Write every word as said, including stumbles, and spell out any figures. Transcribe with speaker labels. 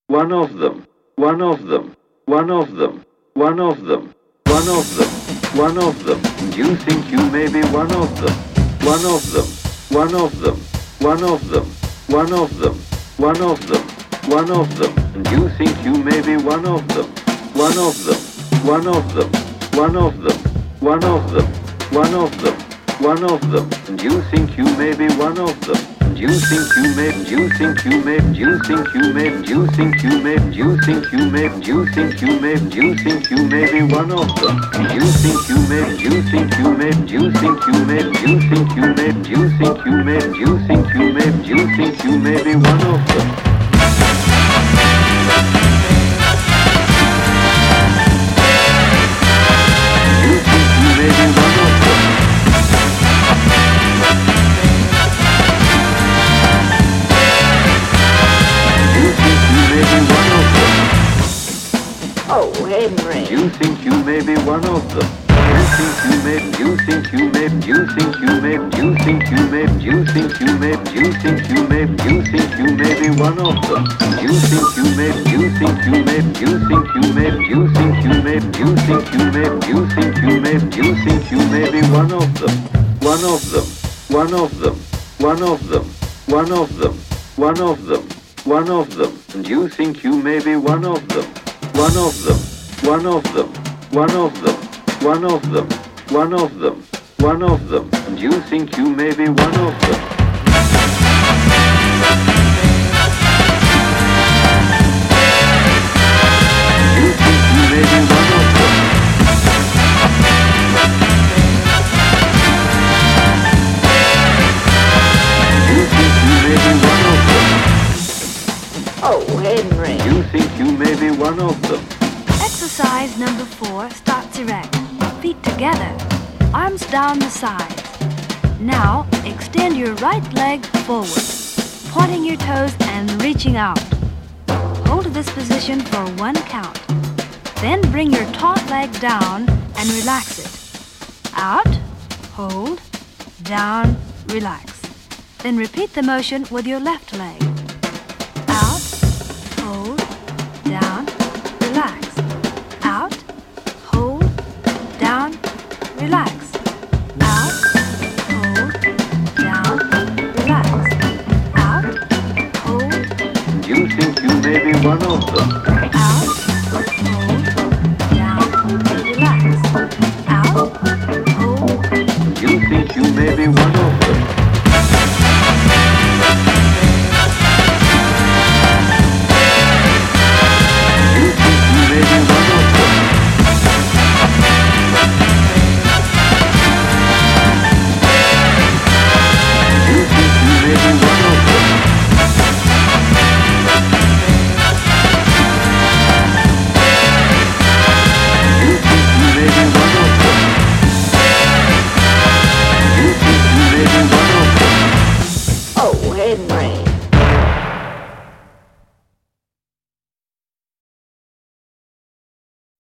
Speaker 1: one of them, one of them, one of them, one of them, one of them, one of them. And you think you may be one of them, one of them, one of them, one of them, one of them, one of them, one of them. And you think you may be one of them, one of them, one of them, one of them, one of them, one of them, one of them. And you think you may be one of them. And you think you may, and you think you may, and you think you may, and you think you may, and you think you may, and you think you may, and you think you may be one of them. And you think you may, and you think you may, and you think you may, and you think you may, and you think you may, and you think you may, and you think you may be one of them.
Speaker 2: Oh, Henry.
Speaker 1: You think you may be one of them. You think you may, you think you may, you think you may, you think you may, you think you may, you think you may, you think you may be one of them. You think you may, you think you may, you think you may, you think you may, you think you may, you think you may, you think you may be one of them. One of them, one of them, one of them, one of them, one of them, one of them. And you think you may be one of them. One of them, one of them, one of them, one of them, one of them, one of them. And you think you may be one of them. You think you may be one of them. You think you may be one of them.
Speaker 2: Oh, Henry.
Speaker 1: You think you may be one of them.
Speaker 3: Exercise number four starts erect. Feet together. Arms down the sides. Now, extend your right leg forward, pointing your toes and reaching out. Hold this position for one count. Then bring your taut leg down and relax it. Out, hold, down, relax. Then repeat the motion with your left leg. Out, hold, down, relax. Out, hold, down, relax. Out, hold, down, relax. Out, hold.
Speaker 1: You think you may be one of them.
Speaker 3: Out, hold, down, relax. Out, hold.
Speaker 1: You think you may be one of them.